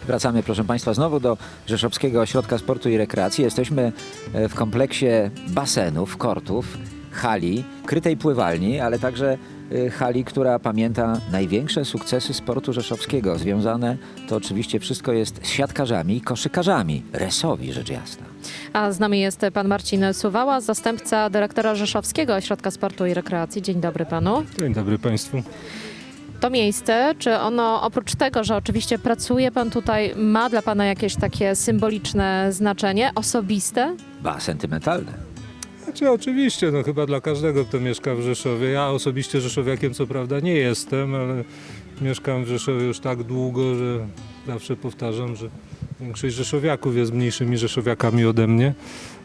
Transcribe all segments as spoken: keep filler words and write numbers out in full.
Wracamy, proszę Państwa, znowu do Rzeszowskiego Ośrodka Sportu i Rekreacji. Jesteśmy w kompleksie basenów, kortów, hali, krytej pływalni, ale także hali, która pamięta największe sukcesy sportu rzeszowskiego. Związane to oczywiście wszystko jest z siatkarzami i koszykarzami. Resowi, rzecz jasna. A z nami jest pan Marcin Suwała, zastępca dyrektora Rzeszowskiego Ośrodka Sportu i Rekreacji. Dzień dobry panu. Dzień dobry Państwu. To miejsce, czy ono oprócz tego, że oczywiście pracuje pan tutaj, ma dla pana jakieś takie symboliczne znaczenie, osobiste? Ba, sentymentalne. Znaczy oczywiście, no chyba dla każdego, kto mieszka w Rzeszowie. Ja osobiście rzeszowiakiem co prawda nie jestem, ale mieszkam w Rzeszowie już tak długo, że zawsze powtarzam, że większość rzeszowiaków jest mniejszymi rzeszowiakami ode mnie.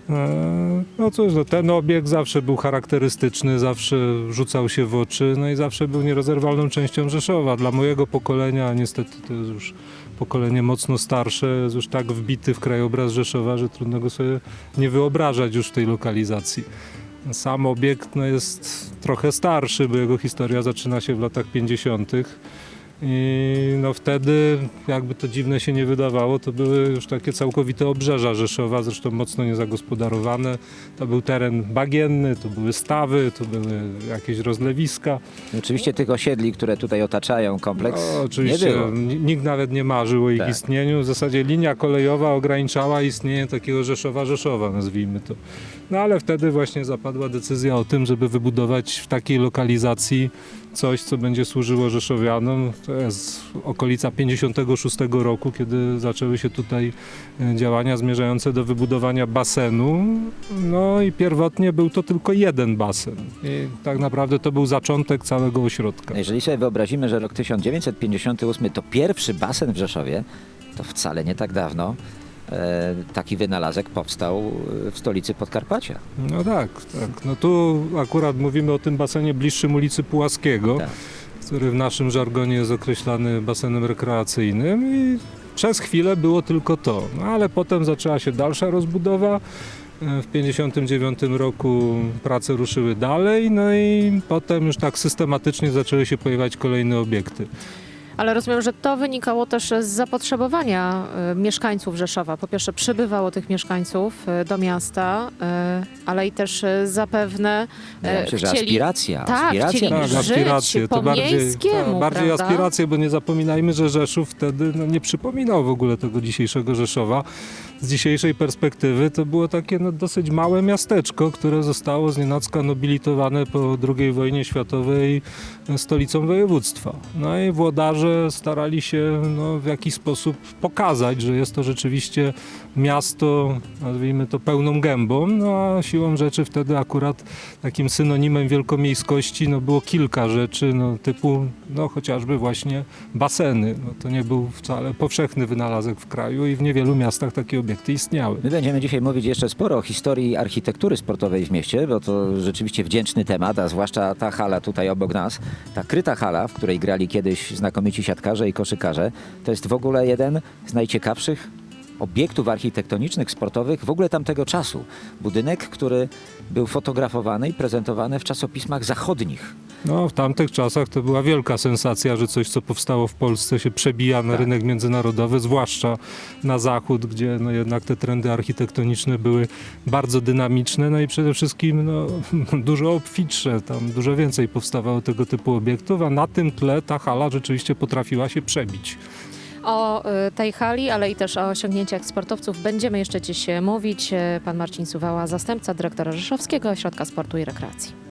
No cóż, no ten obiekt zawsze był charakterystyczny, zawsze rzucał się w oczy, no i zawsze był nierozerwalną częścią Rzeszowa. Dla mojego pokolenia, niestety to jest już pokolenie mocno starsze, jest już tak wbity w krajobraz Rzeszowa, że trudno go sobie nie wyobrażać już w tej lokalizacji. Sam obiekt no, jest trochę starszy, bo jego historia zaczyna się w latach pięćdziesiątych. I no wtedy, jakby to dziwne się nie wydawało, to były już takie całkowite obrzeża Rzeszowa, zresztą mocno niezagospodarowane. To był teren bagienny, to były stawy, to były jakieś rozlewiska. Oczywiście tych osiedli, które tutaj otaczają kompleks, No, oczywiście nie było. nikt nawet nie marzył o ich Tak. istnieniu. W zasadzie linia kolejowa ograniczała istnienie takiego Rzeszowa-Rzeszowa, nazwijmy to. No ale wtedy właśnie zapadła decyzja o tym, żeby wybudować w takiej lokalizacji coś, co będzie służyło rzeszowianom. To jest okolica pięćdziesiątego szóstego roku, kiedy zaczęły się tutaj działania zmierzające do wybudowania basenu. No i pierwotnie był to tylko jeden basen. I tak naprawdę to był zaczątek całego ośrodka. Jeżeli sobie wyobrazimy, że rok tysiąc dziewięćset pięćdziesiąty ósmy to pierwszy basen w Rzeszowie, to wcale nie tak dawno e, taki wynalazek powstał w stolicy Podkarpacia. No tak, tak. No tu akurat mówimy o tym basenie bliższym ulicy Pułaskiego, Tak. który w naszym żargonie jest określany basenem rekreacyjnym i przez chwilę było tylko to. No ale potem zaczęła się dalsza rozbudowa. W pięćdziesiątym dziewiątym roku prace ruszyły dalej, no i potem już tak systematycznie zaczęły się pojawiać kolejne obiekty. Ale rozumiem, że to wynikało też z zapotrzebowania y, mieszkańców Rzeszowa. Po pierwsze przybywało tych mieszkańców y, do miasta, y, ale i też y, zapewne y, Ja myślę, że chcieli... aspiracja. Tak, aspiracja chcieli Tak, żyć aspiracje. po To bardziej, miejskiemu, tak, bardziej prawda? aspiracje, bo nie zapominajmy, że Rzeszów wtedy no, nie przypominał w ogóle tego dzisiejszego Rzeszowa. Z dzisiejszej perspektywy to było takie no, dosyć małe miasteczko, które zostało znienacka nobilitowane po drugiej wojnie światowej stolicą województwa. No i włodarze starali się no, w jakiś sposób pokazać, że jest to rzeczywiście miasto, nazwijmy to pełną gębą, no a siłą rzeczy wtedy akurat takim synonimem wielkomiejskości no, było kilka rzeczy, no, typu no, chociażby właśnie baseny. No, to nie był wcale powszechny wynalazek w kraju i w niewielu miastach takie obiekty istniały. My będziemy dzisiaj mówić jeszcze sporo o historii architektury sportowej w mieście, bo to rzeczywiście wdzięczny temat, a zwłaszcza ta hala tutaj obok nas, ta kryta hala, w której grali kiedyś znakomici siatkarze i koszykarze, to jest w ogóle jeden z najciekawszych obiektów architektonicznych, sportowych w ogóle tamtego czasu. Budynek, który był fotografowany i prezentowany w czasopismach zachodnich. No, w tamtych czasach to była wielka sensacja, że coś, co powstało w Polsce, się przebija na Tak. rynek międzynarodowy, zwłaszcza na zachód, gdzie no, jednak te trendy architektoniczne były bardzo dynamiczne, no i przede wszystkim no, dużo obfitsze, tam dużo więcej powstawało tego typu obiektów, a na tym tle ta hala rzeczywiście potrafiła się przebić. O y, tej hali, ale i też o osiągnięciach sportowców będziemy jeszcze dziś mówić. Pan Marcin Suwała, zastępca dyrektora Rzeszowskiego Ośrodka Sportu i Rekreacji.